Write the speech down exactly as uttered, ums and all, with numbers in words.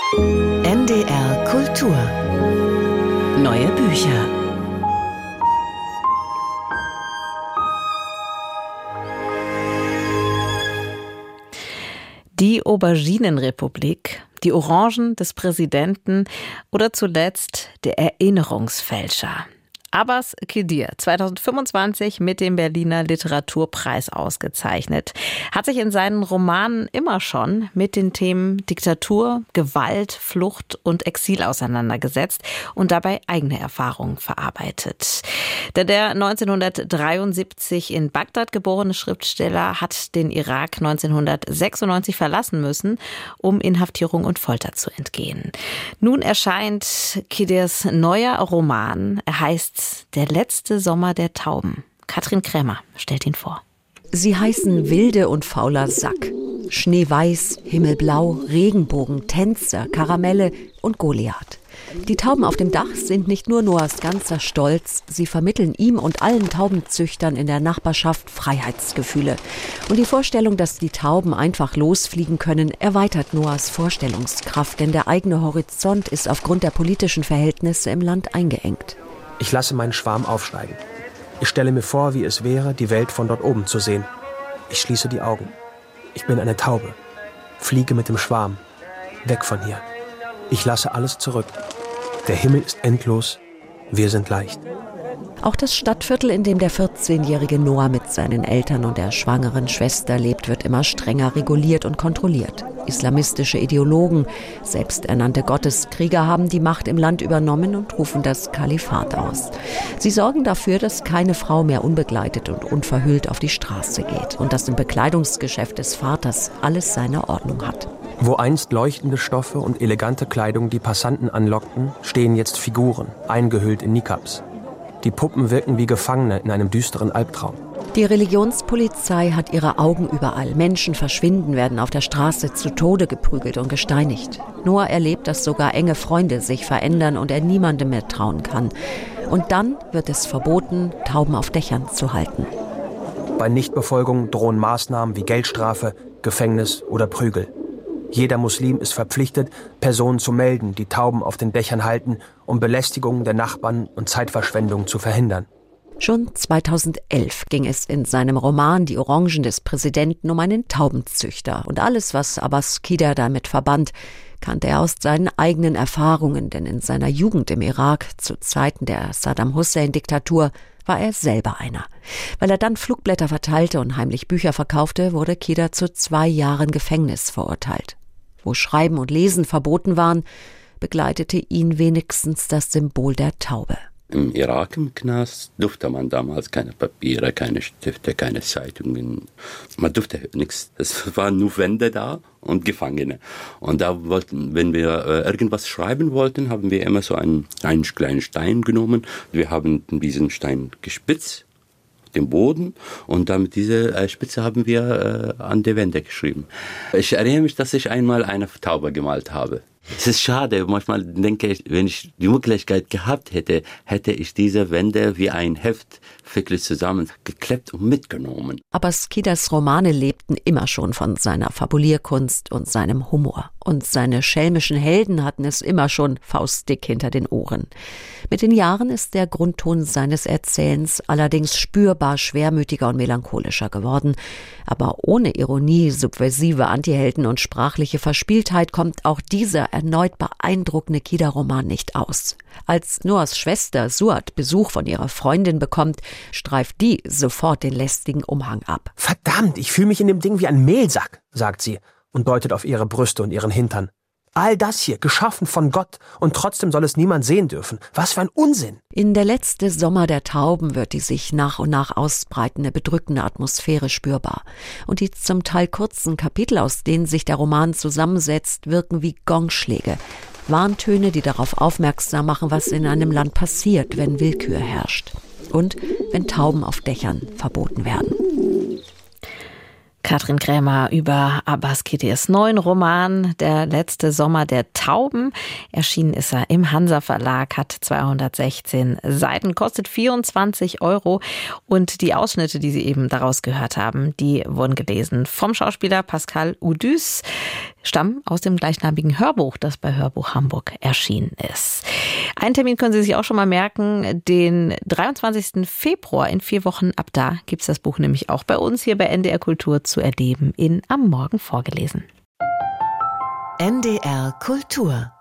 N D R Kultur. Neue Bücher. Die Auberginenrepublik, die Orangen des Präsidenten oder zuletzt der Erinnerungsfälscher. Abbas Kidir, zweitausendfünfundzwanzig mit dem Berliner Literaturpreis ausgezeichnet, hat sich in seinen Romanen immer schon mit den Themen Diktatur, Gewalt, Flucht und Exil auseinandergesetzt und dabei eigene Erfahrungen verarbeitet. Denn der neunzehnhundertdreiundsiebzig in Bagdad geborene Schriftsteller hat den Irak neunzehnhundertsechsundneunzig verlassen müssen, um Inhaftierung und Folter zu entgehen. Nun erscheint Kidirs neuer Roman. Er heißt Der letzte Sommer der Tauben. Katrin Krämer stellt ihn vor. Sie heißen Wilde und fauler Sack. Schneeweiß, Himmelblau, Regenbogen, Tänzer, Karamelle und Goliath. Die Tauben auf dem Dach sind nicht nur Noahs ganzer Stolz, sie vermitteln ihm und allen Taubenzüchtern in der Nachbarschaft Freiheitsgefühle. Und die Vorstellung, dass die Tauben einfach losfliegen können, erweitert Noahs Vorstellungskraft, denn der eigene Horizont ist aufgrund der politischen Verhältnisse im Land eingeengt. Ich lasse meinen Schwarm aufsteigen. Ich stelle mir vor, wie es wäre, die Welt von dort oben zu sehen. Ich schließe die Augen. Ich bin eine Taube. Fliege mit dem Schwarm. Weg von hier. Ich lasse alles zurück. Der Himmel ist endlos. Wir sind leicht. Auch das Stadtviertel, in dem der vierzehnjährige Noah mit seinen Eltern und der schwangeren Schwester lebt, wird immer strenger reguliert und kontrolliert. Islamistische Ideologen, selbsternannte Gotteskrieger haben die Macht im Land übernommen und rufen das Kalifat aus. Sie sorgen dafür, dass keine Frau mehr unbegleitet und unverhüllt auf die Straße geht und dass im Bekleidungsgeschäft des Vaters alles seine Ordnung hat. Wo einst leuchtende Stoffe und elegante Kleidung die Passanten anlockten, stehen jetzt Figuren, eingehüllt in Nikabs. Die Puppen wirken wie Gefangene in einem düsteren Albtraum. Die Religionspolizei hat ihre Augen überall. Menschen verschwinden, werden auf der Straße zu Tode geprügelt und gesteinigt. Noah erlebt, dass sogar enge Freunde sich verändern und er niemandem mehr trauen kann. Und dann wird es verboten, Tauben auf Dächern zu halten. Bei Nichtbefolgung drohen Maßnahmen wie Geldstrafe, Gefängnis oder Prügel. Jeder Muslim ist verpflichtet, Personen zu melden, die Tauben auf den Dächern halten, um Belästigungen der Nachbarn und Zeitverschwendung zu verhindern. Schon zweitausendelf ging es in seinem Roman Die Orangen des Präsidenten um einen Taubenzüchter. Und alles, was Abbas Kidir damit verband, kannte er aus seinen eigenen Erfahrungen. Denn in seiner Jugend im Irak, zu Zeiten der Saddam-Hussein-Diktatur, war er selber einer. Weil er dann Flugblätter verteilte und heimlich Bücher verkaufte, wurde Kidir zu zwei Jahren Gefängnis verurteilt. Wo Schreiben und Lesen verboten waren, begleitete ihn wenigstens das Symbol der Taube. Im Irak im Knast durfte man damals keine Papiere, keine Stifte, keine Zeitungen. Man durfte nichts. Es waren nur Wände da und Gefangene. Und da wollten, wenn wir äh, irgendwas schreiben wollten, haben wir immer so einen, einen kleinen Stein genommen. Wir haben diesen Stein gespitzt, den Boden, und damit diese äh, Spitze haben wir äh, an die Wände geschrieben. Ich erinnere mich, dass ich einmal eine Taube gemalt habe. Es ist schade, manchmal denke ich, wenn ich die Möglichkeit gehabt hätte, hätte ich diese Wände wie ein Heft wirklich zusammengeklebt und mitgenommen. Abbas Kidirs Romane lebten immer schon von seiner Fabulierkunst und seinem Humor. Und seine schelmischen Helden hatten es immer schon faustdick hinter den Ohren. Mit den Jahren ist der Grundton seines Erzählens allerdings spürbar schwermütiger und melancholischer geworden. Aber ohne Ironie, subversive Antihelden und sprachliche Verspieltheit kommt auch dieser erneut beeindruckende Kidir-Roman nicht aus. Als Noahs Schwester Suad Besuch von ihrer Freundin bekommt, streift die sofort den lästigen Umhang ab. Verdammt, ich fühle mich in dem Ding wie ein Mehlsack, sagt sie und deutet auf ihre Brüste und ihren Hintern. All das hier, geschaffen von Gott, und trotzdem soll es niemand sehen dürfen. Was für ein Unsinn! In Der letzte Sommer der Tauben wird die sich nach und nach ausbreitende, bedrückende Atmosphäre spürbar. Und die zum Teil kurzen Kapitel, aus denen sich der Roman zusammensetzt, wirken wie Gongschläge. Warntöne, die darauf aufmerksam machen, was in einem Land passiert, wenn Willkür herrscht. Und wenn Tauben auf Dächern verboten werden. Katrin Krämer über Abbas Kittirs neuen Roman Der letzte Sommer der Tauben. Erschienen ist er im Hansa Verlag, hat zweihundertsechzehn Seiten, kostet vierundzwanzig Euro. Und die Ausschnitte, die Sie eben daraus gehört haben, die wurden gelesen vom Schauspieler Pascal Udüs, stammen aus dem gleichnamigen Hörbuch, das bei Hörbuch Hamburg erschienen ist. Einen Termin können Sie sich auch schon mal merken, den dreiundzwanzigsten Februar, in vier Wochen. Ab da gibt es das Buch nämlich auch bei uns hier bei N D R Kultur zu erleben, in Am Morgen vorgelesen. N D R Kultur